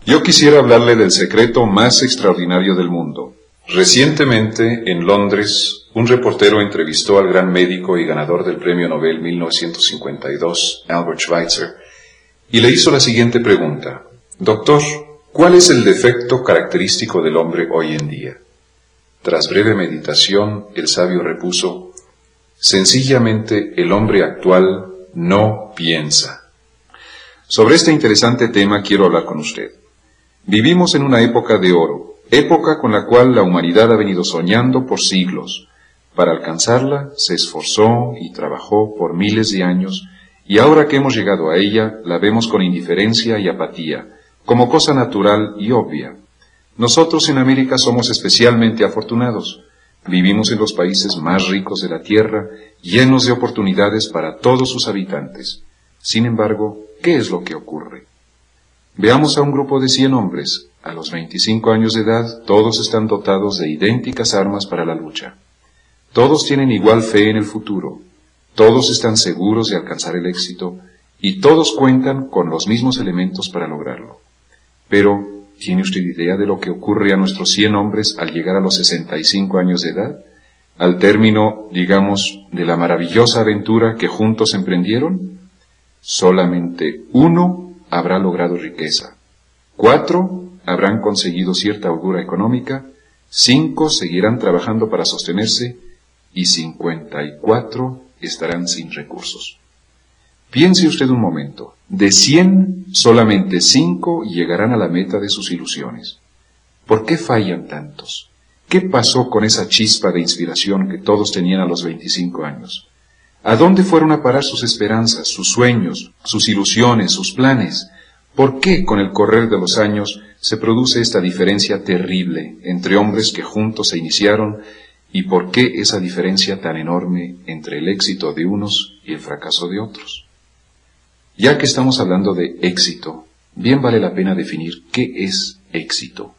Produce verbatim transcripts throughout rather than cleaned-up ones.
Yo quisiera hablarle del secreto más extraordinario del mundo. Recientemente, en Londres, un reportero entrevistó al gran médico y ganador del Premio Nobel mil novecientos cincuenta y dos, Albert Schweitzer, y le hizo la siguiente pregunta: Doctor, ¿cuál es el defecto característico del hombre hoy en día? Tras breve meditación, el sabio repuso: sencillamente el hombre actual no piensa. Sobre este interesante tema quiero hablar con usted. Vivimos en una época de oro, época con la cual la humanidad ha venido soñando por siglos. Para alcanzarla se esforzó y trabajó por miles de años, y ahora que hemos llegado a ella, la vemos con indiferencia y apatía, como cosa natural y obvia. Nosotros en América somos especialmente afortunados. Vivimos en los países más ricos de la tierra, llenos de oportunidades para todos sus habitantes. Sin embargo, ¿qué es lo que ocurre? Veamos a un grupo de cien hombres. A los veinticinco años de edad, todos están dotados de idénticas armas para la lucha. Todos tienen igual fe en el futuro. Todos están seguros de alcanzar el éxito, y todos cuentan con los mismos elementos para lograrlo. Pero, ¿tiene usted idea de lo que ocurre a nuestros cien hombres al llegar a los sesenta y cinco años de edad? Al término, digamos, de la maravillosa aventura que juntos emprendieron. Solamente uno habrá logrado riqueza. Cuatro habrán conseguido cierta holgura económica. Cinco seguirán trabajando para sostenerse. Y cincuenta y cuatro estarán sin recursos. Piense usted un momento. De cien, solamente cinco llegarán a la meta de sus ilusiones. ¿Por qué fallan tantos? ¿Qué pasó con esa chispa de inspiración que todos tenían a los veinticinco años? ¿A dónde fueron a parar sus esperanzas, sus sueños, sus ilusiones, sus planes? ¿Por qué con el correr de los años se produce esta diferencia terrible entre hombres que juntos se iniciaron? ¿Y por qué esa diferencia tan enorme entre el éxito de unos y el fracaso de otros? Ya que estamos hablando de éxito, bien vale la pena definir qué es éxito.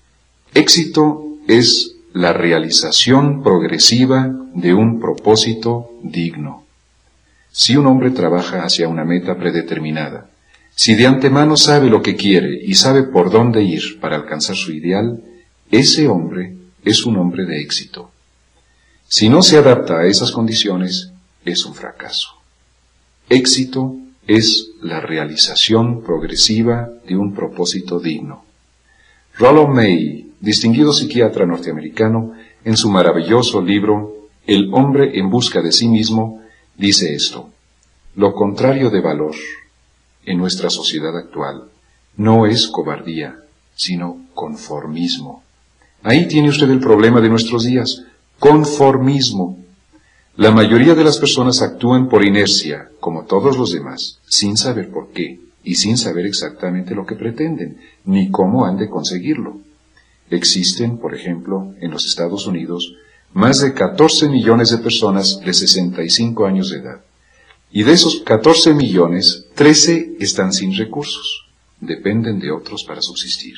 Éxito es la realización progresiva de un propósito digno. Si un hombre trabaja hacia una meta predeterminada, si de antemano sabe lo que quiere y sabe por dónde ir para alcanzar su ideal, ese hombre es un hombre de éxito. Si no se adapta a esas condiciones, es un fracaso. Éxito es la realización progresiva de un propósito digno. Rollo May, distinguido psiquiatra norteamericano, en su maravilloso libro El hombre en busca de sí mismo, dice esto: lo contrario de valor en nuestra sociedad actual no es cobardía, sino conformismo. Ahí tiene usted el problema de nuestros días: conformismo. La mayoría de las personas actúan por inercia, como todos los demás, sin saber por qué, y sin saber exactamente lo que pretenden, ni cómo han de conseguirlo. Existen, por ejemplo, en los Estados Unidos, más de catorce millones de personas de sesenta y cinco años de edad. Y de esos catorce millones, trece están sin recursos. Dependen de otros para subsistir.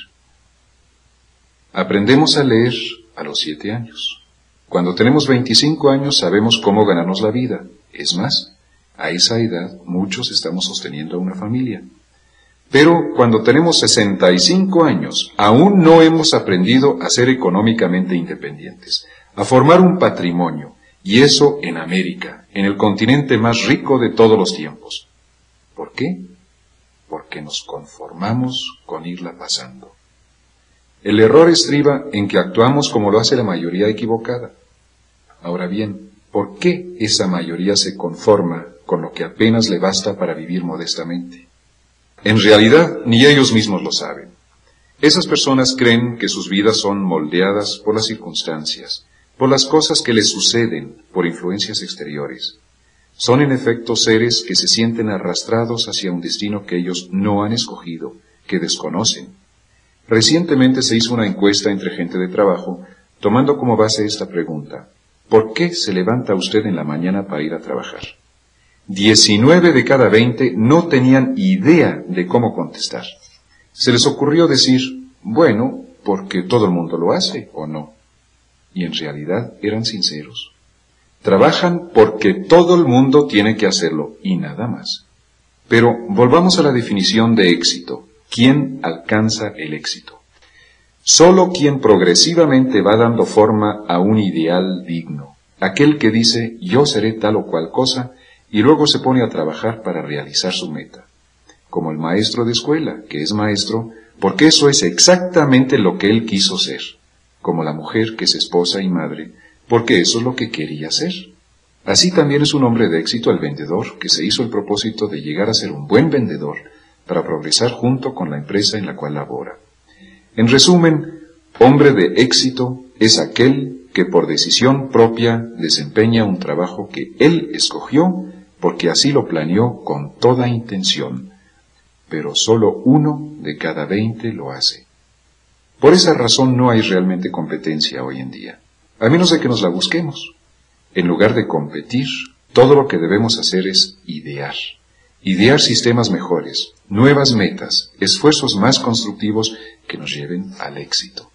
Aprendemos a leer a los siete años. Cuando tenemos veinticinco años sabemos cómo ganarnos la vida. Es más, a esa edad muchos estamos sosteniendo una familia. Pero cuando tenemos sesenta y cinco años, aún no hemos aprendido a ser económicamente independientes, a formar un patrimonio, y eso en América, en el continente más rico de todos los tiempos. ¿Por qué? Porque nos conformamos con irla pasando. El error estriba en que actuamos como lo hace la mayoría equivocada. Ahora bien, ¿por qué esa mayoría se conforma con lo que apenas le basta para vivir modestamente? En realidad, ni ellos mismos lo saben. Esas personas creen que sus vidas son moldeadas por las circunstancias, por las cosas que les suceden, por influencias exteriores. Son en efecto seres que se sienten arrastrados hacia un destino que ellos no han escogido, que desconocen. Recientemente se hizo una encuesta entre gente de trabajo, tomando como base esta pregunta: ¿por qué se levanta usted en la mañana para ir a trabajar? diecinueve de cada veinte no tenían idea de cómo contestar. Se les ocurrió decir: bueno, porque todo el mundo lo hace, ¿o no? Y en realidad eran sinceros. Trabajan porque todo el mundo tiene que hacerlo, y nada más. Pero volvamos a la definición de éxito. quien alcanza el éxito. Solo quien progresivamente va dando forma a un ideal digno, aquel que dice yo seré tal o cual cosa y luego se pone a trabajar para realizar su meta. Como el maestro de escuela, que es maestro porque eso es exactamente lo que él quiso ser. Como la mujer que es esposa y madre, porque eso es lo que quería ser. Así también es un hombre de éxito el vendedor, que se hizo el propósito de llegar a ser un buen vendedor para progresar junto con la empresa en la cual labora. En resumen, hombre de éxito es aquel que por decisión propia desempeña un trabajo que él escogió porque así lo planeó con toda intención, pero solo uno de cada veinte lo hace. Por esa razón no hay realmente competencia hoy en día, a menos de que nos la busquemos. En lugar de competir, todo lo que debemos hacer es idear. Idear sistemas mejores, nuevas metas, esfuerzos más constructivos que nos lleven al éxito.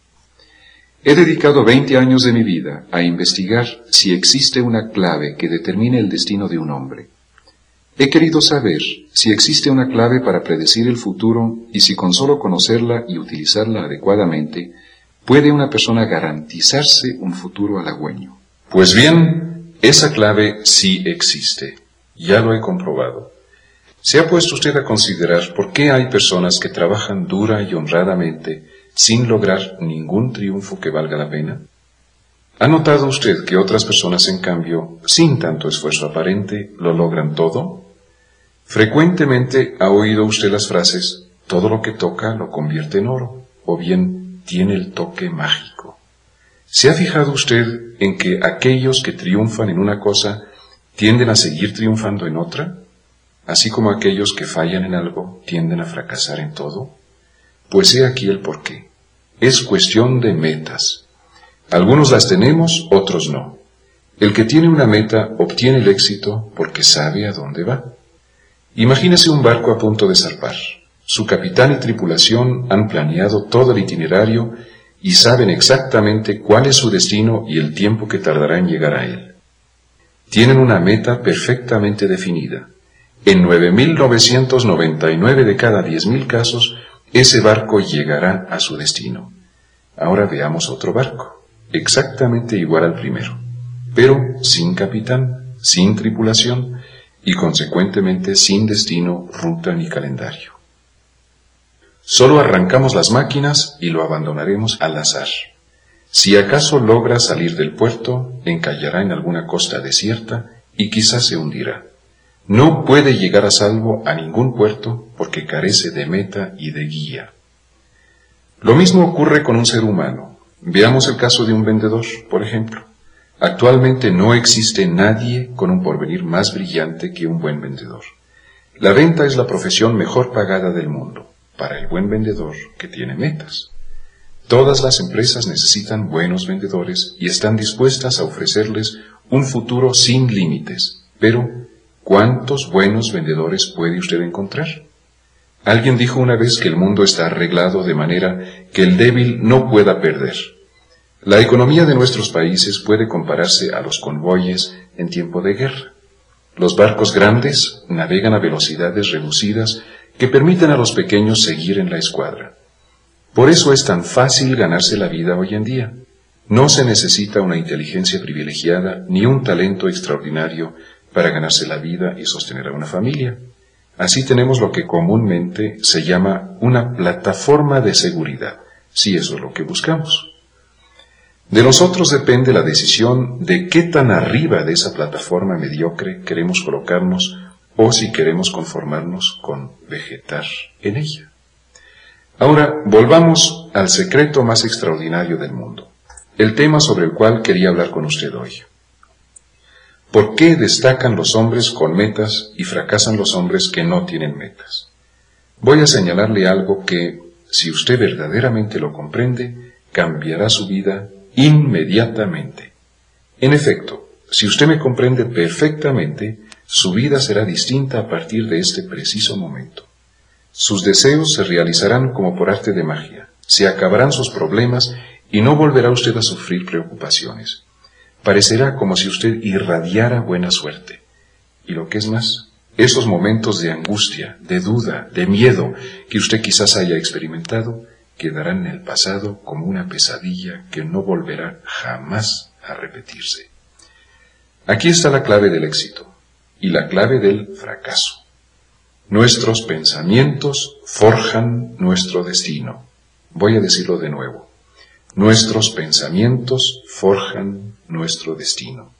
He dedicado veinte años de mi vida a investigar si existe una clave que determine el destino de un hombre. He querido saber si existe una clave para predecir el futuro y si con solo conocerla y utilizarla adecuadamente, puede una persona garantizarse un futuro halagüeño. Pues bien, esa clave sí existe. Ya lo he comprobado. ¿Se ha puesto usted a considerar por qué hay personas que trabajan dura y honradamente sin lograr ningún triunfo que valga la pena? ¿Ha notado usted que otras personas, en cambio, sin tanto esfuerzo aparente, lo logran todo? Frecuentemente ha oído usted las frases, todo lo que toca lo convierte en oro, o bien, tiene el toque mágico. ¿Se ha fijado usted en que aquellos que triunfan en una cosa tienden a seguir triunfando en otra? Así como aquellos que fallan en algo tienden a fracasar en todo. Pues he aquí el porqué. Es cuestión de metas. Algunos las tenemos, otros no. El que tiene una meta obtiene el éxito porque sabe a dónde va. Imagínese un barco a punto de zarpar. Su capitán y tripulación han planeado todo el itinerario y saben exactamente cuál es su destino y el tiempo que tardará en llegar a él. Tienen una meta perfectamente definida. En nueve mil novecientos noventa y nueve de cada diez mil casos, ese barco llegará a su destino. Ahora veamos otro barco, exactamente igual al primero, pero sin capitán, sin tripulación y consecuentemente sin destino, ruta ni calendario. Solo arrancamos las máquinas y lo abandonaremos al azar. Si acaso logra salir del puerto, encallará en alguna costa desierta y quizás se hundirá. No puede llegar a salvo a ningún puerto porque carece de meta y de guía. Lo mismo ocurre con un ser humano. Veamos el caso de un vendedor, por ejemplo. Actualmente no existe nadie con un porvenir más brillante que un buen vendedor. La venta es la profesión mejor pagada del mundo, para el buen vendedor que tiene metas. Todas las empresas necesitan buenos vendedores y están dispuestas a ofrecerles un futuro sin límites, pero ¿cuántos buenos vendedores puede usted encontrar? Alguien dijo una vez que el mundo está arreglado de manera que el débil no pueda perder. La economía de nuestros países puede compararse a los convoyes en tiempo de guerra. Los barcos grandes navegan a velocidades reducidas que permiten a los pequeños seguir en la escuadra. Por eso es tan fácil ganarse la vida hoy en día. No se necesita una inteligencia privilegiada ni un talento extraordinario para ganarse la vida y sostener a una familia. Así tenemos lo que comúnmente se llama una plataforma de seguridad, si eso es lo que buscamos. De nosotros depende la decisión de qué tan arriba de esa plataforma mediocre queremos colocarnos o si queremos conformarnos con vegetar en ella. Ahora, volvamos al secreto más extraordinario del mundo, el tema sobre el cual quería hablar con usted hoy. ¿Por qué destacan los hombres con metas y fracasan los hombres que no tienen metas? Voy a señalarle algo que, si usted verdaderamente lo comprende, cambiará su vida inmediatamente. En efecto, si usted me comprende perfectamente, su vida será distinta a partir de este preciso momento. Sus deseos se realizarán como por arte de magia, se acabarán sus problemas y no volverá usted a sufrir preocupaciones. Parecerá como si usted irradiara buena suerte. Y lo que es más, esos momentos de angustia, de duda, de miedo que usted quizás haya experimentado, quedarán en el pasado como una pesadilla que no volverá jamás a repetirse. Aquí está la clave del éxito y la clave del fracaso. Nuestros pensamientos forjan nuestro destino. Voy a decirlo de nuevo. Nuestros pensamientos forjan nuestro destino.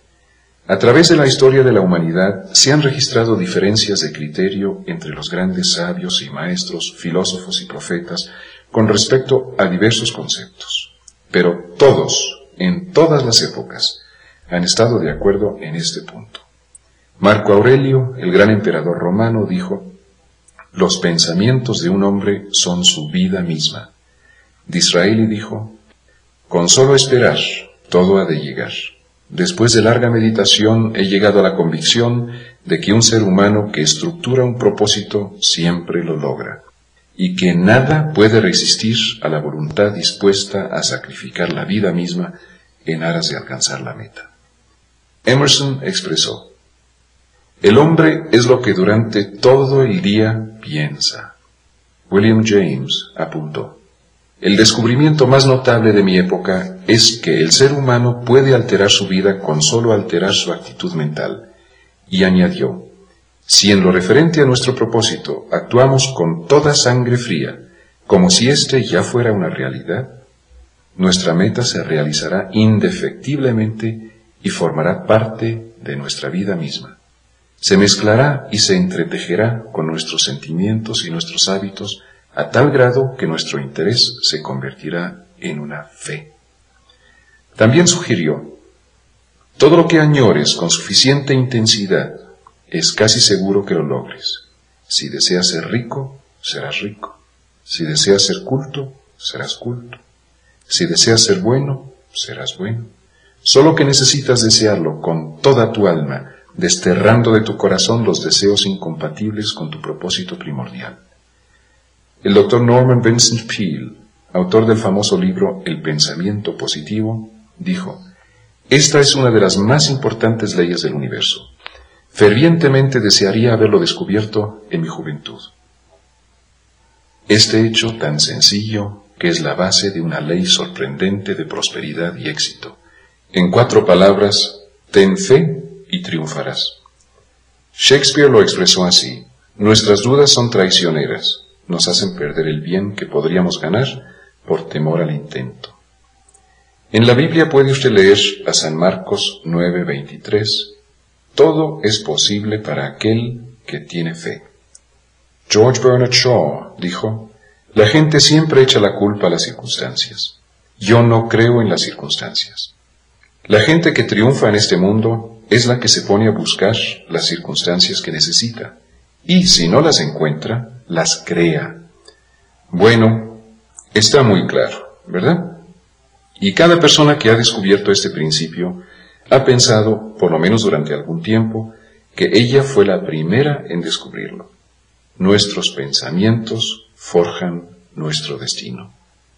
A través de la historia de la humanidad se han registrado diferencias de criterio entre los grandes sabios y maestros, filósofos y profetas con respecto a diversos conceptos. Pero todos, en todas las épocas, han estado de acuerdo en este punto. Marco Aurelio, el gran emperador romano, dijo: «Los pensamientos de un hombre son su vida misma». Disraeli dijo: «Con solo esperar, todo ha de llegar. Después de larga meditación he llegado a la convicción de que un ser humano que estructura un propósito siempre lo logra, y que nada puede resistir a la voluntad dispuesta a sacrificar la vida misma en aras de alcanzar la meta». Emerson expresó: «El hombre es lo que durante todo el día piensa». William James apuntó: «El descubrimiento más notable de mi época es que el ser humano puede alterar su vida con solo alterar su actitud mental». Y añadió: «Si en lo referente a nuestro propósito actuamos con toda sangre fría, como si éste ya fuera una realidad, nuestra meta se realizará indefectiblemente y formará parte de nuestra vida misma. Se mezclará y se entretejerá con nuestros sentimientos y nuestros hábitos a tal grado que nuestro interés se convertirá en una fe». También sugirió: «Todo lo que añores con suficiente intensidad, es casi seguro que lo logres. Si deseas ser rico, serás rico. Si deseas ser culto, serás culto. Si deseas ser bueno, serás bueno. Solo que necesitas desearlo con toda tu alma, desterrando de tu corazón los deseos incompatibles con tu propósito primordial». El doctor Norman Vincent Peale, autor del famoso libro El pensamiento positivo, dijo: «Esta es una de las más importantes leyes del universo. Fervientemente desearía haberlo descubierto en mi juventud». Este hecho tan sencillo, que es la base de una ley sorprendente de prosperidad y éxito. En cuatro palabras: ten fe y triunfarás. Shakespeare lo expresó así: «Nuestras dudas son traicioneras, nos hacen perder el bien que podríamos ganar por temor al intento». En la Biblia puede usted leer a San Marcos nueve veintitrés: «Todo es posible para aquel que tiene fe». George Bernard Shaw dijo: «La gente siempre echa la culpa a las circunstancias. Yo no creo en las circunstancias. La gente que triunfa en este mundo es la que se pone a buscar las circunstancias que necesita, y si no las encuentra, las crea». Bueno, está muy claro, ¿verdad? Y cada persona que ha descubierto este principio ha pensado, por lo menos durante algún tiempo, que ella fue la primera en descubrirlo. Nuestros pensamientos forjan nuestro destino.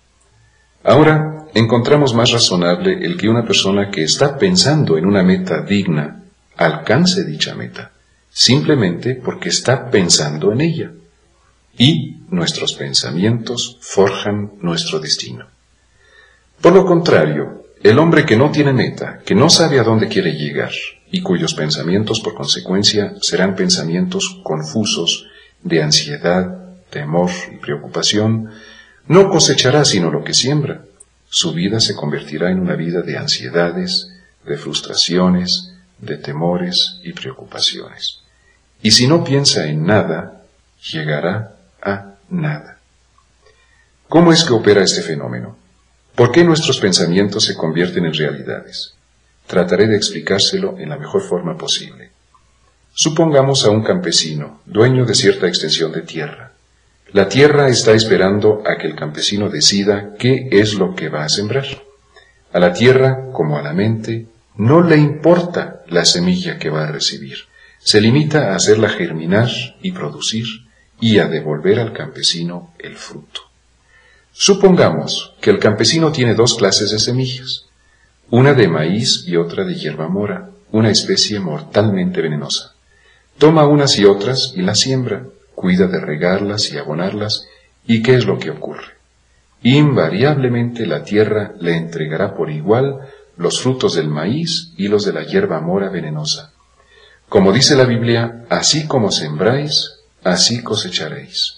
Ahora, encontramos más razonable el que una persona que está pensando en una meta digna alcance dicha meta, simplemente porque está pensando en ella. Y nuestros pensamientos forjan nuestro destino. Por lo contrario, el hombre que no tiene meta, que no sabe a dónde quiere llegar, y cuyos pensamientos por consecuencia serán pensamientos confusos, de ansiedad, temor y preocupación, no cosechará sino lo que siembra. Su vida se convertirá en una vida de ansiedades, de frustraciones, de temores y preocupaciones. Y si no piensa en nada, llegará a nada. ¿Cómo es que opera este fenómeno? ¿Por qué nuestros pensamientos se convierten en realidades? Trataré de explicárselo en la mejor forma posible. Supongamos a un campesino, dueño de cierta extensión de tierra. La tierra está esperando a que el campesino decida qué es lo que va a sembrar. A la tierra, como a la mente, no le importa la semilla que va a recibir. Se limita a hacerla germinar y producir, y a devolver al campesino el fruto. Supongamos que el campesino tiene dos clases de semillas, una de maíz y otra de hierba mora, una especie mortalmente venenosa. Toma unas y otras y las siembra, cuida de regarlas y abonarlas, ¿y qué es lo que ocurre? Invariablemente la tierra le entregará por igual los frutos del maíz y los de la hierba mora venenosa. Como dice la Biblia, así como sembráis, así cosecharéis.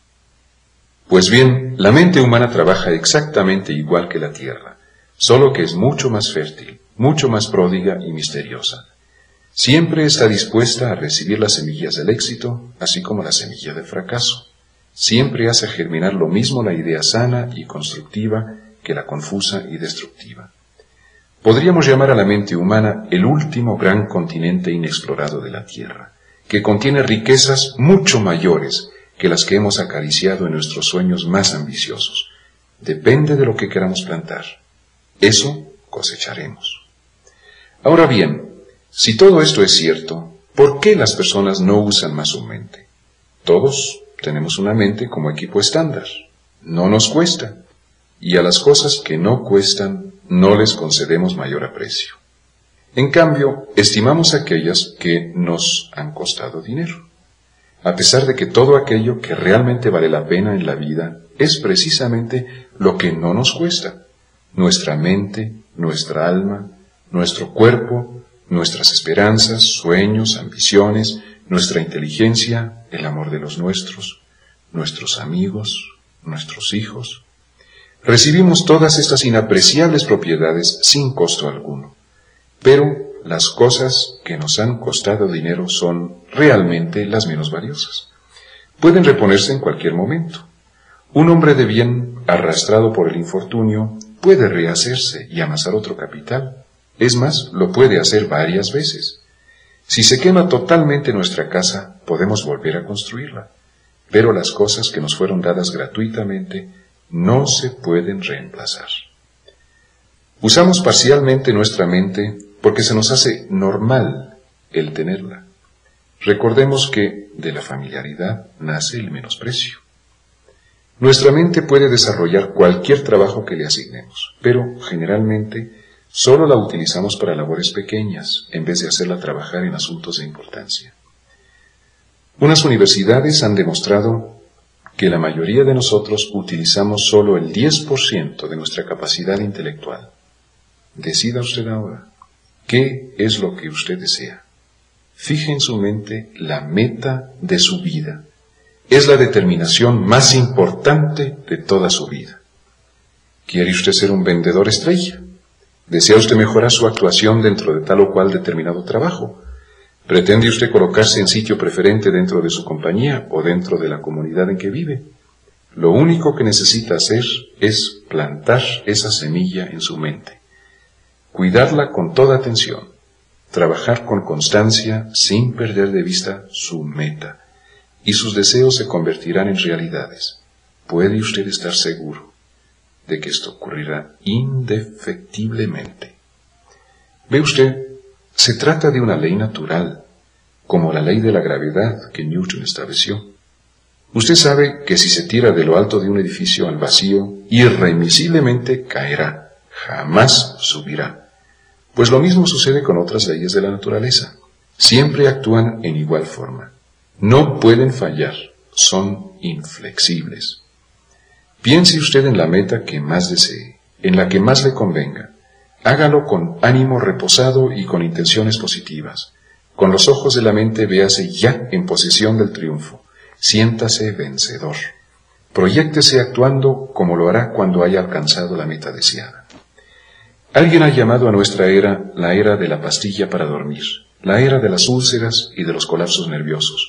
Pues bien, la mente humana trabaja exactamente igual que la tierra, solo que es mucho más fértil, mucho más pródiga y misteriosa. Siempre está dispuesta a recibir las semillas del éxito, así como la semilla del fracaso. Siempre hace germinar lo mismo la idea sana y constructiva que la confusa y destructiva. Podríamos llamar a la mente humana el último gran continente inexplorado de la Tierra, que contiene riquezas mucho mayores que las que hemos acariciado en nuestros sueños más ambiciosos. Depende de lo que queramos plantar. Eso cosecharemos. Ahora bien, si todo esto es cierto, ¿por qué las personas no usan más su mente? Todos tenemos una mente como equipo estándar. No nos cuesta. Y a las cosas que no cuestan, no les concedemos mayor aprecio. En cambio, estimamos aquellas que nos han costado dinero. A pesar de que todo aquello que realmente vale la pena en la vida es precisamente lo que no nos cuesta. Nuestra mente, nuestra alma, nuestro cuerpo, nuestras esperanzas, sueños, ambiciones, nuestra inteligencia, el amor de los nuestros, nuestros amigos, nuestros hijos. Recibimos todas estas inapreciables propiedades sin costo alguno, pero las cosas que nos han costado dinero son realmente las menos valiosas. Pueden reponerse en cualquier momento. Un hombre de bien, arrastrado por el infortunio, puede rehacerse y amasar otro capital. Es más, lo puede hacer varias veces. Si se quema totalmente nuestra casa, podemos volver a construirla. Pero las cosas que nos fueron dadas gratuitamente no se pueden reemplazar. Usamos parcialmente nuestra mente porque se nos hace normal el tenerla. Recordemos que de la familiaridad nace el menosprecio. Nuestra mente puede desarrollar cualquier trabajo que le asignemos, pero generalmente solo la utilizamos para labores pequeñas, en vez de hacerla trabajar en asuntos de importancia. Unas universidades han demostrado que la mayoría de nosotros utilizamos solo el diez por ciento de nuestra capacidad intelectual. Decida usted ahora, ¿qué es lo que usted desea? Fije en su mente la meta de su vida. Es la determinación más importante de toda su vida. ¿Quiere usted ser un vendedor estrella? ¿Desea usted mejorar su actuación dentro de tal o cual determinado trabajo? ¿Pretende usted colocarse en sitio preferente dentro de su compañía o dentro de la comunidad en que vive? Lo único que necesita hacer es plantar esa semilla en su mente. Cuidarla con toda atención. Trabajar con constancia sin perder de vista su meta. Y sus deseos se convertirán en realidades. Puede usted estar seguro de que esto ocurrirá indefectiblemente. ¿Ve usted? Se trata de una ley natural, como la ley de la gravedad que Newton estableció. Usted sabe que si se tira de lo alto de un edificio al vacío, irremisiblemente caerá, jamás subirá. Pues lo mismo sucede con otras leyes de la naturaleza. Siempre actúan en igual forma. No pueden fallar, son inflexibles. Piense usted en la meta que más desee, en la que más le convenga. Hágalo con ánimo reposado y con intenciones positivas. Con los ojos de la mente véase ya en posesión del triunfo. Siéntase vencedor. Proyéctese actuando como lo hará cuando haya alcanzado la meta deseada. Alguien ha llamado a nuestra era la era de la pastilla para dormir, la era de las úlceras y de los colapsos nerviosos.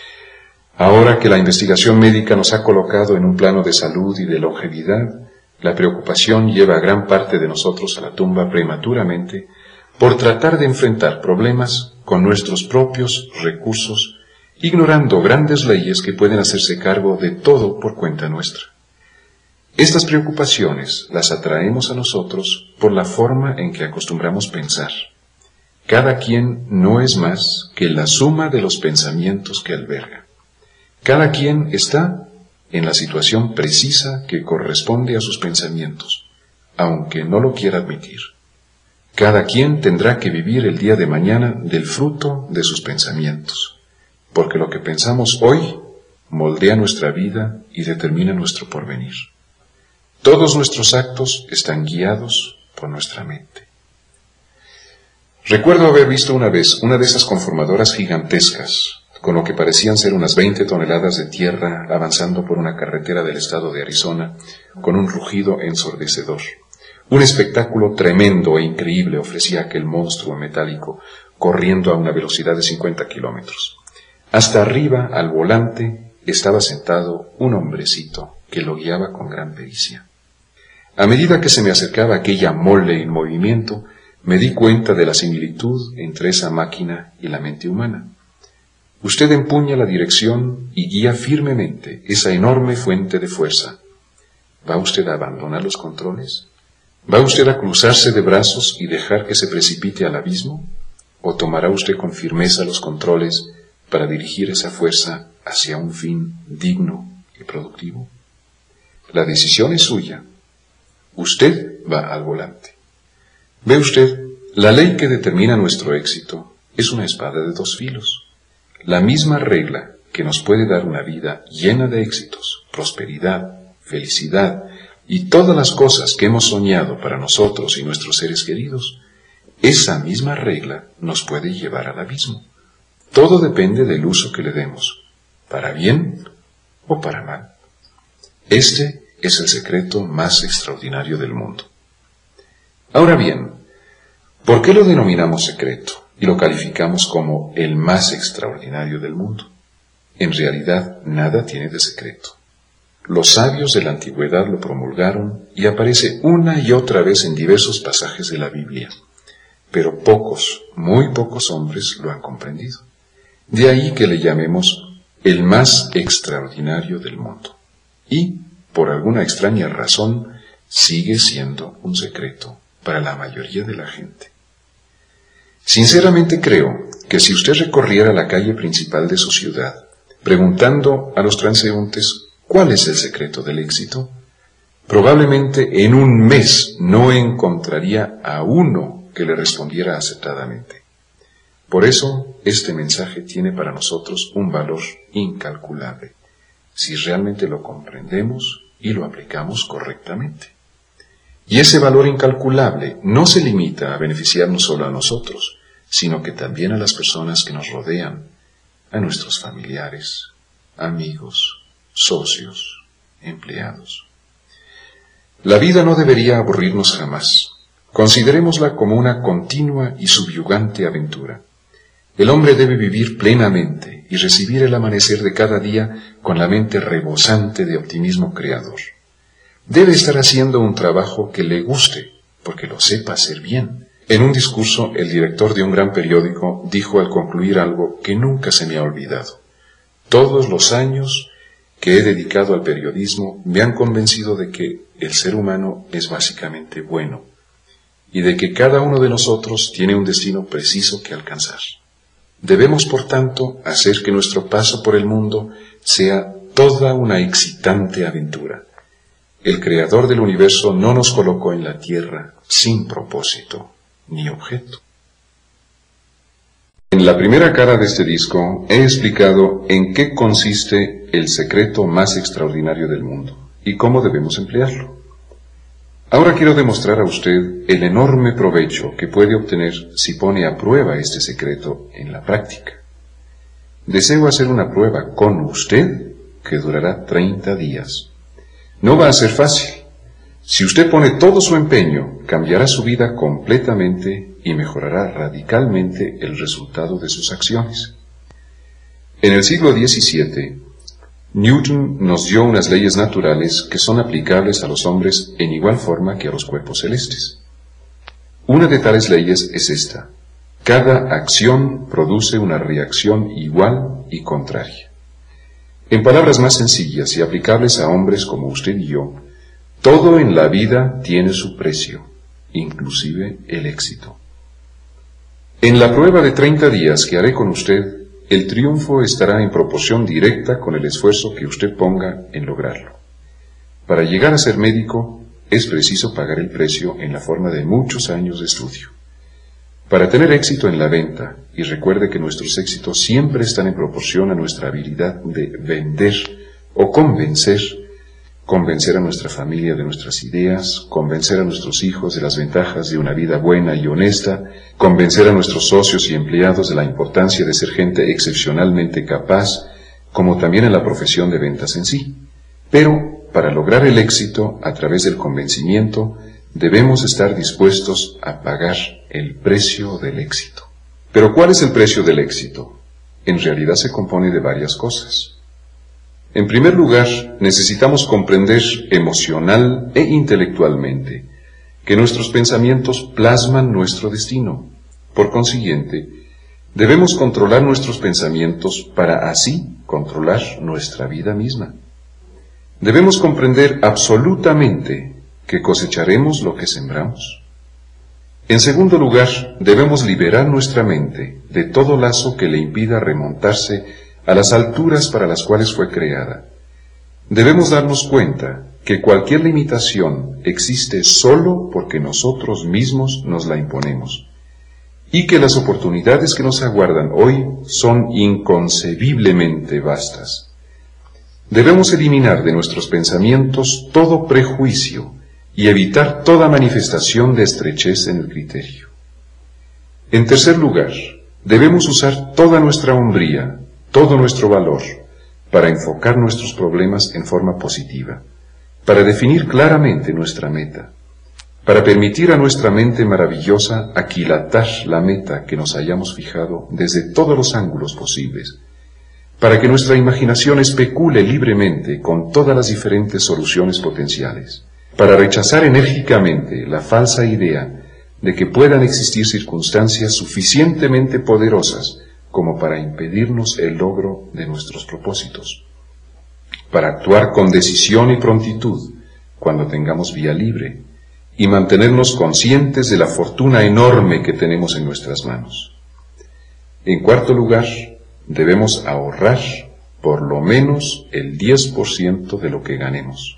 Ahora que la investigación médica nos ha colocado en un plano de salud y de longevidad, la preocupación lleva a gran parte de nosotros a la tumba prematuramente por tratar de enfrentar problemas con nuestros propios recursos, ignorando grandes leyes que pueden hacerse cargo de todo por cuenta nuestra. Estas preocupaciones las atraemos a nosotros por la forma en que acostumbramos pensar. Cada quien no es más que la suma de los pensamientos que alberga. Cada quien está en la situación precisa que corresponde a sus pensamientos, aunque no lo quiera admitir. Cada quien tendrá que vivir el día de mañana del fruto de sus pensamientos. porque lo que pensamos hoy moldea nuestra vida y determina nuestro porvenir. Todos nuestros actos están guiados por nuestra mente. Recuerdo haber visto una vez una de esas conformadoras gigantescas, con lo que parecían ser unas veinte toneladas de tierra avanzando por una carretera del estado de Arizona, con un rugido ensordecedor. Un espectáculo tremendo e increíble ofrecía aquel monstruo metálico, corriendo a una velocidad de cincuenta kilómetros. Hasta arriba, al volante, estaba sentado un hombrecito que lo guiaba con gran pericia. A medida que se me acercaba aquella mole en movimiento, me di cuenta de la similitud entre esa máquina y la mente humana. Usted empuña la dirección y guía firmemente esa enorme fuente de fuerza. ¿Va usted a abandonar los controles? ¿Va usted a cruzarse de brazos y dejar que se precipite al abismo? ¿O tomará usted con firmeza los controles para dirigir esa fuerza hacia un fin digno y productivo? La decisión es suya. Usted va al volante. Ve usted, la ley que determina nuestro éxito es una espada de dos filos. La misma regla que nos puede dar una vida llena de éxitos, prosperidad, felicidad y todas las cosas que hemos soñado para nosotros y nuestros seres queridos, esa misma regla nos puede llevar al abismo. Todo depende del uso que le demos, para bien o para mal. Este es el secreto más extraordinario del mundo. Ahora bien, ¿por qué lo denominamos secreto y lo calificamos como el más extraordinario del mundo? En realidad, nada tiene de secreto. Los sabios de la antigüedad lo promulgaron y aparece una y otra vez en diversos pasajes de la Biblia, pero pocos, muy pocos hombres lo han comprendido. De ahí que le llamemos el más extraordinario del mundo. Y, por alguna extraña razón, sigue siendo un secreto para la mayoría de la gente. Sinceramente creo que si usted recorriera la calle principal de su ciudad, preguntando a los transeúntes cuál es el secreto del éxito, probablemente en un mes no encontraría a uno que le respondiera acertadamente. Por eso, este mensaje tiene para nosotros un valor incalculable, si realmente lo comprendemos y lo aplicamos correctamente. Y ese valor incalculable no se limita a beneficiarnos solo a nosotros, sino que también a las personas que nos rodean, a nuestros familiares, amigos, socios, empleados. La vida no debería aburrirnos jamás. Considerémosla como una continua y subyugante aventura. El hombre debe vivir plenamente y recibir el amanecer de cada día con la mente rebosante de optimismo creador. Debe estar haciendo un trabajo que le guste, porque lo sepa hacer bien. En un discurso, el director de un gran periódico dijo al concluir algo que nunca se me ha olvidado. Todos los años que he dedicado al periodismo me han convencido de que el ser humano es básicamente bueno y de que cada uno de nosotros tiene un destino preciso que alcanzar. Debemos, por tanto, hacer que nuestro paso por el mundo sea toda una excitante aventura. El Creador del universo no nos colocó en la tierra sin propósito ni objeto. En la primera cara de este disco he explicado en qué consiste el secreto más extraordinario del mundo y cómo debemos emplearlo. Ahora quiero demostrar a usted el enorme provecho que puede obtener si pone a prueba este secreto en la práctica. Deseo hacer una prueba con usted que durará treinta días. No va a ser fácil. Si usted pone todo su empeño, cambiará su vida completamente y mejorará radicalmente el resultado de sus acciones. En el siglo diecisiete, Newton nos dio unas leyes naturales que son aplicables a los hombres en igual forma que a los cuerpos celestes. Una de tales leyes es esta: cada acción produce una reacción igual y contraria. En palabras más sencillas y aplicables a hombres como usted y yo, todo en la vida tiene su precio, inclusive el éxito. En la prueba de treinta días que haré con usted, el triunfo estará en proporción directa con el esfuerzo que usted ponga en lograrlo. Para llegar a ser médico, es preciso pagar el precio en la forma de muchos años de estudio. Para tener éxito en la venta y recuerde que nuestros éxitos siempre están en proporción a nuestra habilidad de vender o convencer, convencer a nuestra familia de nuestras ideas, convencer a nuestros hijos de las ventajas de una vida buena y honesta, convencer a nuestros socios y empleados de la importancia de ser gente excepcionalmente capaz, como también en la profesión de ventas en sí. Pero, para lograr el éxito a través del convencimiento, debemos estar dispuestos a pagar el precio del éxito. Pero ¿cuál es el precio del éxito? En realidad se compone de varias cosas. En primer lugar, necesitamos comprender emocional e intelectualmente que nuestros pensamientos plasman nuestro destino. Por consiguiente, debemos controlar nuestros pensamientos para así controlar nuestra vida misma. Debemos comprender absolutamente que cosecharemos lo que sembramos. En segundo lugar, debemos liberar nuestra mente de todo lazo que le impida remontarse a las alturas para las cuales fue creada. Debemos darnos cuenta que cualquier limitación existe solo porque nosotros mismos nos la imponemos, y que las oportunidades que nos aguardan hoy son inconcebiblemente vastas. Debemos eliminar de nuestros pensamientos todo prejuicio y evitar toda manifestación de estrechez en el criterio. En tercer lugar, debemos usar toda nuestra hombría, todo nuestro valor, para enfocar nuestros problemas en forma positiva, para definir claramente nuestra meta, para permitir a nuestra mente maravillosa aquilatar la meta que nos hayamos fijado desde todos los ángulos posibles, para que nuestra imaginación especule libremente con todas las diferentes soluciones potenciales, para rechazar enérgicamente la falsa idea de que puedan existir circunstancias suficientemente poderosas como para impedirnos el logro de nuestros propósitos, para actuar con decisión y prontitud cuando tengamos vía libre y mantenernos conscientes de la fortuna enorme que tenemos en nuestras manos. En cuarto lugar, debemos ahorrar por lo menos el diez por ciento de lo que ganemos.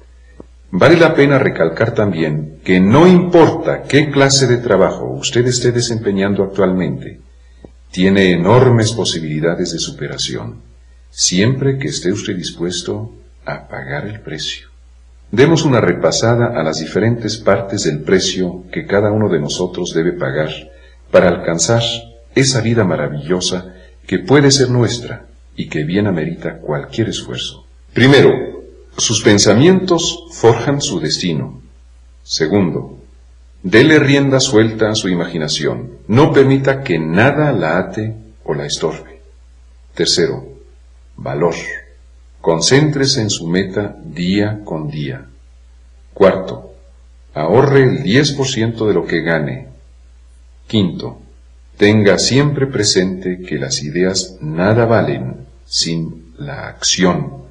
Vale la pena recalcar también que no importa qué clase de trabajo usted esté desempeñando actualmente, tiene enormes posibilidades de superación, siempre que esté usted dispuesto a pagar el precio. Demos una repasada a las diferentes partes del precio que cada uno de nosotros debe pagar para alcanzar esa vida maravillosa que puede ser nuestra y que bien amerita cualquier esfuerzo. Primero, sus pensamientos forjan su destino. Segundo, dele rienda suelta a su imaginación. No permita que nada la ate o la estorbe. Tercero, valor. Concéntrese en su meta día con día. Cuarto, ahorre el diez por ciento de lo que gane. Quinto, tenga siempre presente que las ideas nada valen sin la acción.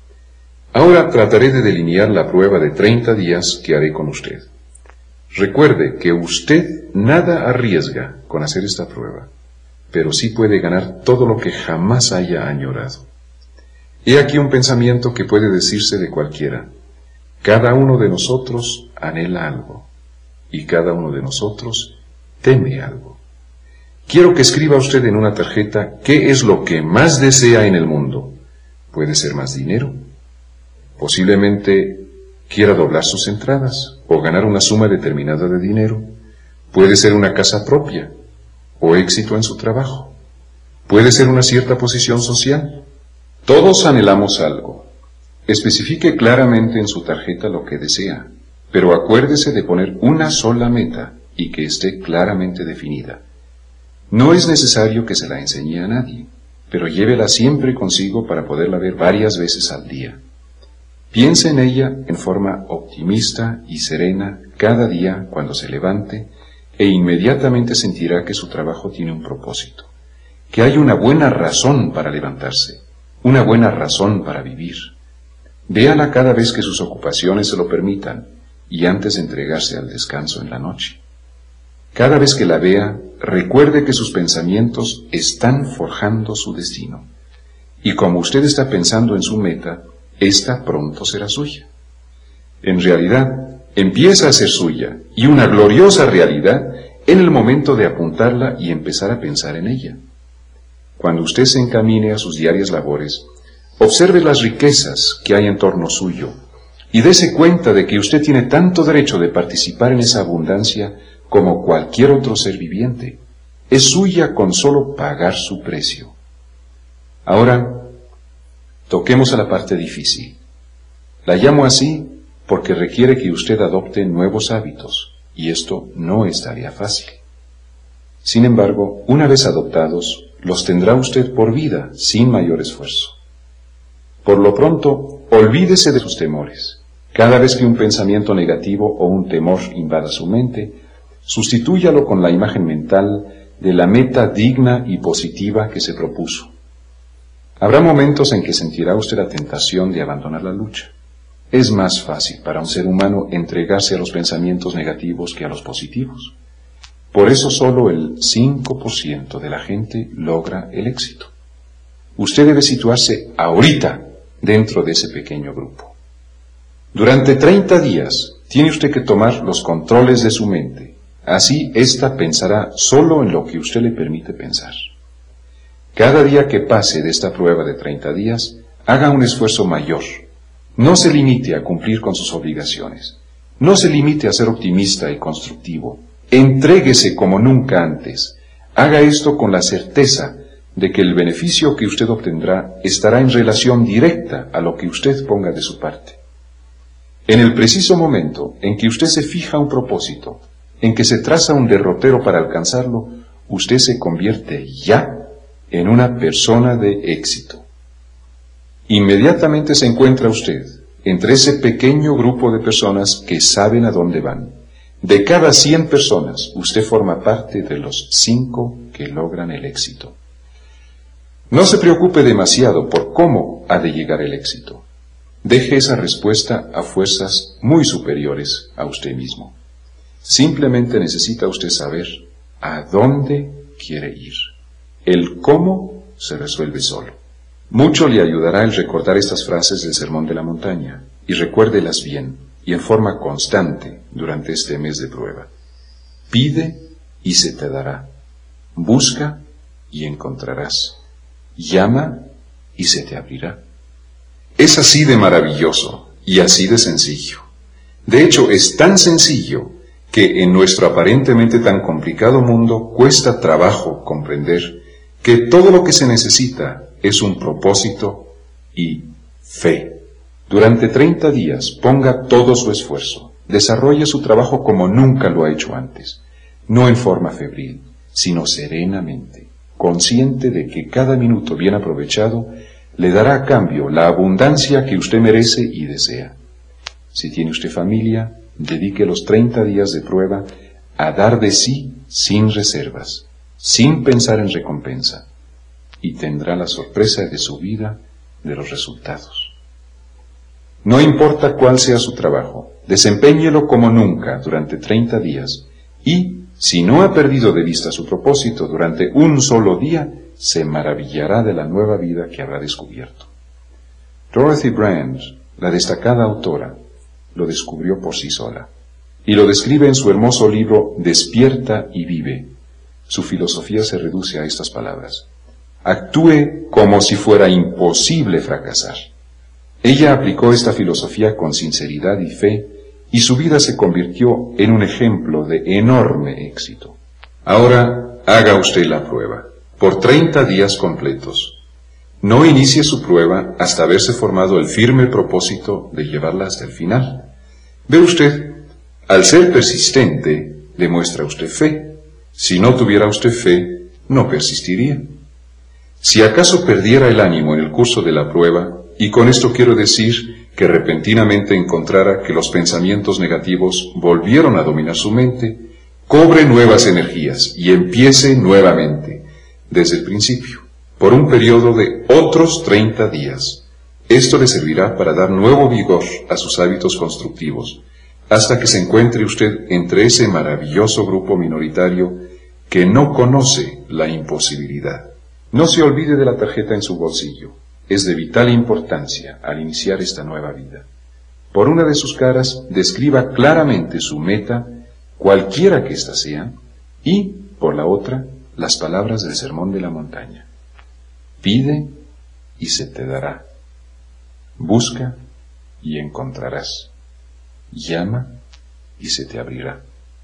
Ahora trataré de delinear la prueba de treinta días que haré con usted. Recuerde que usted nada arriesga con hacer esta prueba, pero sí puede ganar todo lo que jamás haya añorado. He aquí un pensamiento que puede decirse de cualquiera. Cada uno de nosotros anhela algo, y cada uno de nosotros teme algo. Quiero que escriba usted en una tarjeta qué es lo que más desea en el mundo. Puede ser más dinero. Posiblemente quiera doblar sus entradas o ganar una suma determinada de dinero. Puede ser una casa propia o éxito en su trabajo. Puede ser una cierta posición social. Todos anhelamos algo. Especifique claramente en su tarjeta lo que desea, pero acuérdese de poner una sola meta y que esté claramente definida. No es necesario que se la enseñe a nadie, pero llévela siempre consigo para poderla ver varias veces al día. Piense en ella en forma optimista y serena cada día cuando se levante e inmediatamente sentirá que su trabajo tiene un propósito, que hay una buena razón para levantarse, una buena razón para vivir. Véala cada vez que sus ocupaciones se lo permitan y antes de entregarse al descanso en la noche. Cada vez que la vea, recuerde que sus pensamientos están forjando su destino. Y como usted está pensando en su meta, esta pronto será suya. En realidad, empieza a ser suya, y una gloriosa realidad en el momento de apuntarla y empezar a pensar en ella. Cuando usted se encamine a sus diarias labores, observe las riquezas que hay en torno suyo y dése cuenta de que usted tiene tanto derecho de participar en esa abundancia como cualquier otro ser viviente. Es suya con solo pagar su precio. Ahora, toquemos a la parte difícil. La llamo así porque requiere que usted adopte nuevos hábitos, y esto no es tarea fácil. Sin embargo, una vez adoptados, los tendrá usted por vida, sin mayor esfuerzo. Por lo pronto, olvídese de sus temores. Cada vez que un pensamiento negativo o un temor invada su mente, sustitúyalo con la imagen mental de la meta digna y positiva que se propuso. Habrá momentos en que sentirá usted la tentación de abandonar la lucha. Es más fácil para un ser humano entregarse a los pensamientos negativos que a los positivos. Por eso solo el cinco por ciento de la gente logra el éxito. Usted debe situarse ahorita dentro de ese pequeño grupo. Durante treinta días tiene usted que tomar los controles de su mente. Así ésta pensará solo en lo que usted le permite pensar. Cada día que pase de esta prueba de treinta días, haga un esfuerzo mayor. No se limite a cumplir con sus obligaciones. No se limite a ser optimista y constructivo. Entréguese como nunca antes. Haga esto con la certeza de que el beneficio que usted obtendrá estará en relación directa a lo que usted ponga de su parte. En el preciso momento en que usted se fija un propósito, en que se traza un derrotero para alcanzarlo, usted se convierte ya en una persona de éxito. Inmediatamente se encuentra usted entre ese pequeño grupo de personas que saben a dónde van. De cada cien personas, usted forma parte de los cinco que logran el éxito. No se preocupe demasiado por cómo ha de llegar el éxito. Deje esa respuesta a fuerzas muy superiores a usted mismo. Simplemente necesita usted saber a dónde quiere ir. El cómo se resuelve solo. Mucho le ayudará el recordar estas frases del Sermón de la Montaña, y recuérdelas bien y en forma constante durante este mes de prueba. Pide y se te dará. Busca y encontrarás. Llama y se te abrirá. Es así de maravilloso y así de sencillo. De hecho, es tan sencillo que en nuestro aparentemente tan complicado mundo cuesta trabajo comprender que todo lo que se necesita es un propósito y fe. Durante treinta días ponga todo su esfuerzo, desarrolle su trabajo como nunca lo ha hecho antes, no en forma febril, sino serenamente, consciente de que cada minuto bien aprovechado le dará a cambio la abundancia que usted merece y desea. Si tiene usted familia, dedique los treinta días de prueba a dar de sí sin reservas, sin pensar en recompensa, y tendrá la sorpresa de su vida de los resultados. No importa cuál sea su trabajo, desempéñelo como nunca durante treinta días y, si no ha perdido de vista su propósito durante un solo día, se maravillará de la nueva vida que habrá descubierto. Dorothy Brand, la destacada autora, lo descubrió por sí sola y lo describe en su hermoso libro Despierta y vive. Su filosofía se reduce a estas palabras: actúe como si fuera imposible fracasar. Ella aplicó esta filosofía con sinceridad y fe, y su vida se convirtió en un ejemplo de enorme éxito. Ahora, haga usted la prueba, por treinta días completos. No inicie su prueba hasta haberse formado el firme propósito de llevarla hasta el final. Ve usted, al ser persistente, demuestra usted fe. Si no tuviera usted fe, no persistiría. Si acaso perdiera el ánimo en el curso de la prueba, y con esto quiero decir que repentinamente encontrara que los pensamientos negativos volvieron a dominar su mente, cobre nuevas energías y empiece nuevamente, desde el principio, por un periodo de otros treinta días. Esto le servirá para dar nuevo vigor a sus hábitos constructivos, hasta que se encuentre usted entre ese maravilloso grupo minoritario que no conoce la imposibilidad. No se olvide de la tarjeta en su bolsillo. Es de vital importancia al iniciar esta nueva vida. Por una de sus caras, describa claramente su meta, cualquiera que ésta sea, Y, por la otra, las palabras del Sermón de la Montaña. Pide y se te dará. Busca y encontrarás. Llama y se te abrirá.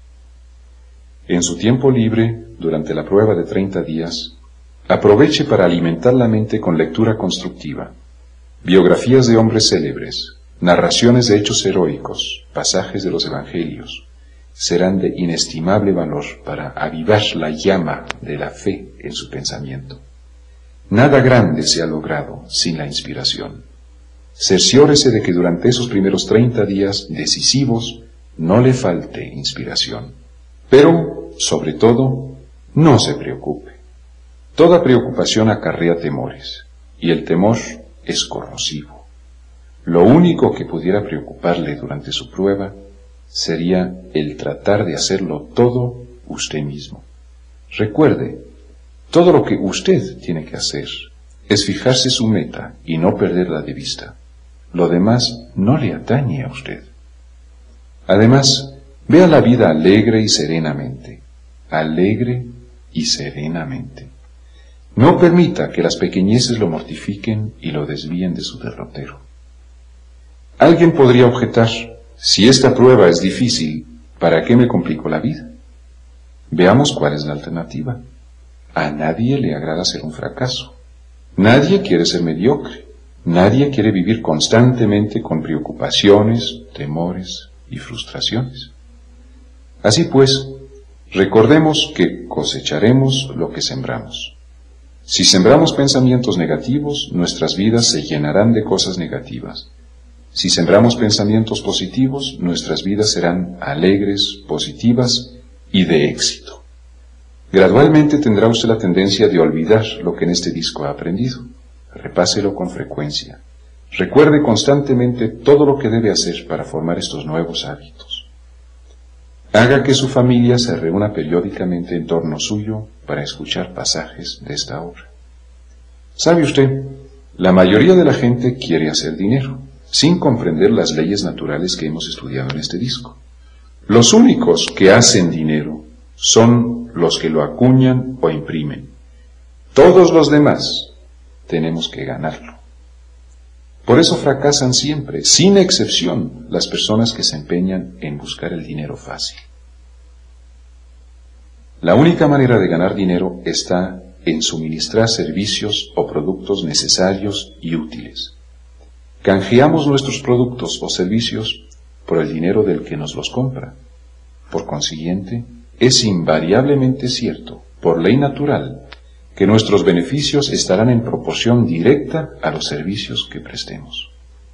En su tiempo libre, durante la prueba de treinta días, aproveche para alimentar la mente con lectura constructiva, biografías de hombres célebres, narraciones de hechos heroicos, pasajes de los evangelios. Serán de inestimable valor para avivar la llama de la fe en su pensamiento. Nada grande se ha logrado sin la inspiración. Cerciórese de que durante esos primeros treinta días decisivos no le falte inspiración. Pero, sobre todo, no se preocupe. Toda preocupación acarrea temores, y el temor es corrosivo. Lo único que pudiera preocuparle durante su prueba sería el tratar de hacerlo todo usted mismo. Recuerde, todo lo que usted tiene que hacer es fijarse su meta y no perderla de vista. Lo demás no le atañe a usted. Además, vea la vida alegre y serenamente, alegre y serenamente. No permita que las pequeñeces lo mortifiquen y lo desvíen de su derrotero. Alguien podría objetar: si esta prueba es difícil, ¿para qué me complico la vida? Veamos cuál es la alternativa. A nadie le agrada ser un fracaso. Nadie quiere ser mediocre. Nadie quiere vivir constantemente con preocupaciones, temores y frustraciones. Así pues, recordemos que cosecharemos lo que sembramos. Si sembramos pensamientos negativos, nuestras vidas se llenarán de cosas negativas. Si sembramos pensamientos positivos, nuestras vidas serán alegres, positivas y de éxito. Gradualmente tendrá usted la tendencia de olvidar lo que en este disco ha aprendido. Repáselo con frecuencia. Recuerde constantemente todo lo que debe hacer para formar estos nuevos hábitos. Haga que su familia se reúna periódicamente en torno suyo para escuchar pasajes de esta obra. ¿Sabe usted? La mayoría de la gente quiere hacer dinero, sin comprender las leyes naturales que hemos estudiado en este disco. Los únicos que hacen dinero son los que lo acuñan o imprimen. Todos los demás tenemos que ganarlo. Por eso fracasan siempre, sin excepción, las personas que se empeñan en buscar el dinero fácil. La única manera de ganar dinero está en suministrar servicios o productos necesarios y útiles. Canjeamos nuestros productos o servicios por el dinero del que nos los compra. Por consiguiente, es invariablemente cierto, por ley natural, que nuestros beneficios estarán en proporción directa a los servicios que prestemos.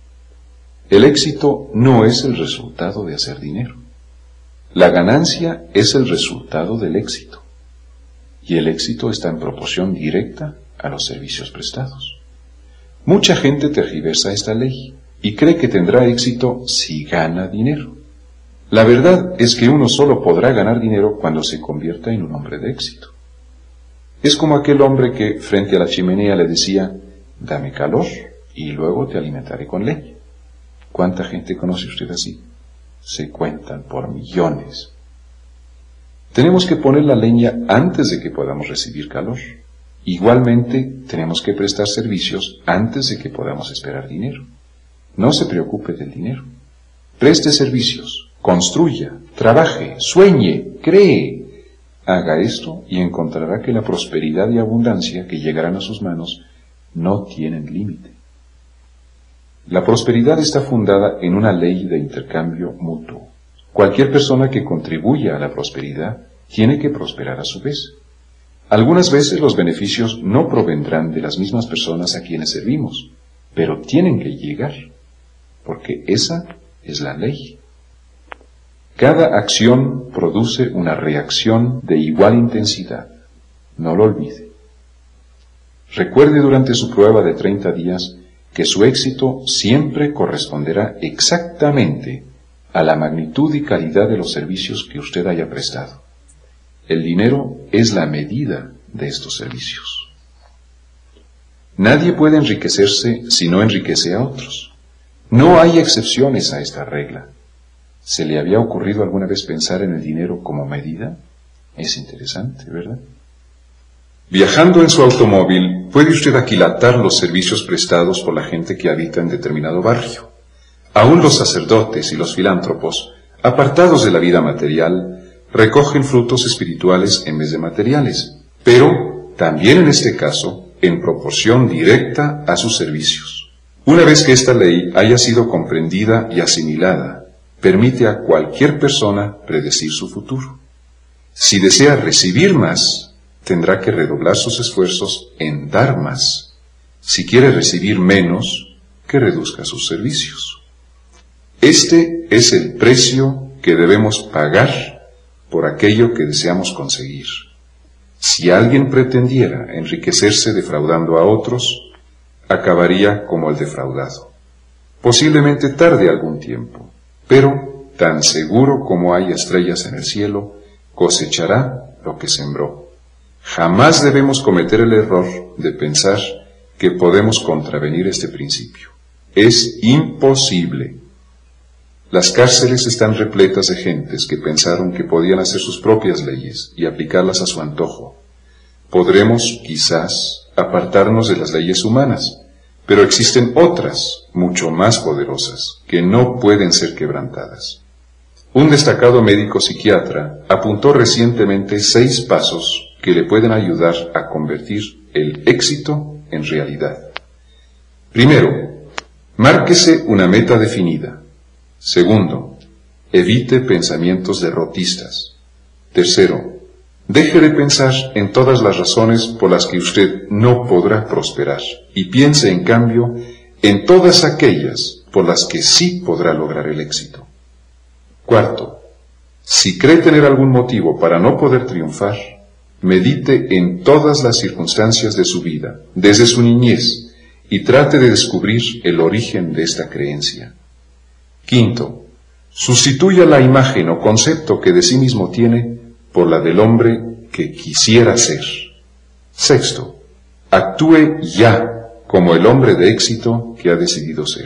El éxito no es el resultado de hacer dinero. La ganancia es el resultado del éxito. Y el éxito está en proporción directa a los servicios prestados. Mucha gente tergiversa esta ley y cree que tendrá éxito si gana dinero. La verdad es que uno solo podrá ganar dinero cuando se convierta en un hombre de éxito. Es como aquel hombre que frente a la chimenea le decía: dame calor y luego te alimentaré con leña. ¿Cuánta gente conoce usted así? Se cuentan por millones. Tenemos que poner la leña antes de que podamos recibir calor. Igualmente, tenemos que prestar servicios antes de que podamos esperar dinero. No se preocupe del dinero. Preste servicios, construya, trabaje, sueñe, cree. Haga esto y encontrará que la prosperidad y abundancia que llegarán a sus manos no tienen límite. La prosperidad está fundada en una ley de intercambio mutuo. Cualquier persona que contribuya a la prosperidad tiene que prosperar a su vez. Algunas veces los beneficios no provendrán de las mismas personas a quienes servimos, pero tienen que llegar, porque esa es la ley. Cada acción produce una reacción de igual intensidad. No lo olvide. Recuerde durante su prueba de treinta días que su éxito siempre corresponderá exactamente a la magnitud y calidad de los servicios que usted haya prestado. El dinero es la medida de estos servicios. Nadie puede enriquecerse si no enriquece a otros. No hay excepciones a esta regla. ¿Se le había ocurrido alguna vez pensar en el dinero como medida? Es interesante, ¿verdad? Viajando en su automóvil, puede usted aquilatar los servicios prestados por la gente que habita en determinado barrio. Aún los sacerdotes y los filántropos, apartados de la vida material, recogen frutos espirituales en vez de materiales, pero también en este caso, en proporción directa a sus servicios. Una vez que esta ley haya sido comprendida y asimilada, permite a cualquier persona predecir su futuro. Si desea recibir más, tendrá que redoblar sus esfuerzos en dar más. Si quiere recibir menos, que reduzca sus servicios. Este es el precio que debemos pagar por aquello que deseamos conseguir. Si alguien pretendiera enriquecerse defraudando a otros, acabaría como el defraudado. Posiblemente tarde algún tiempo, pero tan seguro como hay estrellas en el cielo, cosechará lo que sembró. Jamás debemos cometer el error de pensar que podemos contravenir este principio. Es imposible. Las cárceles están repletas de gentes que pensaron que podían hacer sus propias leyes y aplicarlas a su antojo. Podremos, quizás, apartarnos de las leyes humanas, pero existen otras, mucho más poderosas, que no pueden ser quebrantadas. Un destacado médico psiquiatra apuntó recientemente seis pasos que le pueden ayudar a convertir el éxito en realidad. Primero, márquese una meta definida. Segundo, evite pensamientos derrotistas. Tercero, deje de pensar en todas las razones por las que usted no podrá prosperar y piense, en cambio, en todas aquellas por las que sí podrá lograr el éxito. Cuarto, si cree tener algún motivo para no poder triunfar, medite en todas las circunstancias de su vida, desde su niñez, y trate de descubrir el origen de esta creencia. Quinto, sustituya la imagen o concepto que de sí mismo tiene por la del hombre que quisiera ser. Sexto, actúe ya como el hombre de éxito que ha decidido ser.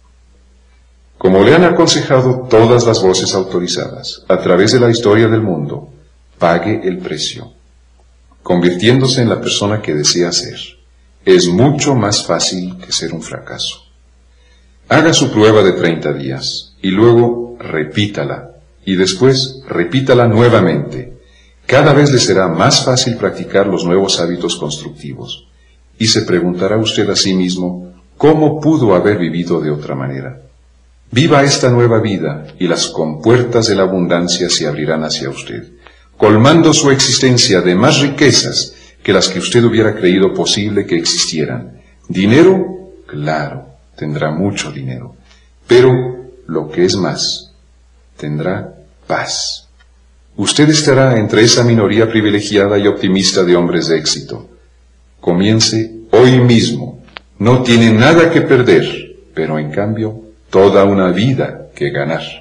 Como le han aconsejado todas las voces autorizadas a través de la historia del mundo, pague el precio, convirtiéndose en la persona que desea ser. Es mucho más fácil que ser un fracaso. Haga su prueba de treinta días y luego repítala y después repítala nuevamente. Cada vez le será más fácil practicar los nuevos hábitos constructivos y se preguntará usted a sí mismo cómo pudo haber vivido de otra manera. Viva esta nueva vida y las compuertas de la abundancia se abrirán hacia usted, colmando su existencia de más riquezas que las que usted hubiera creído posible que existieran. Dinero, claro, tendrá mucho dinero, pero lo que es más, tendrá paz. Usted estará entre esa minoría privilegiada y optimista de hombres de éxito. Comience hoy mismo. No tiene nada que perder, pero en cambio, toda una vida que ganar.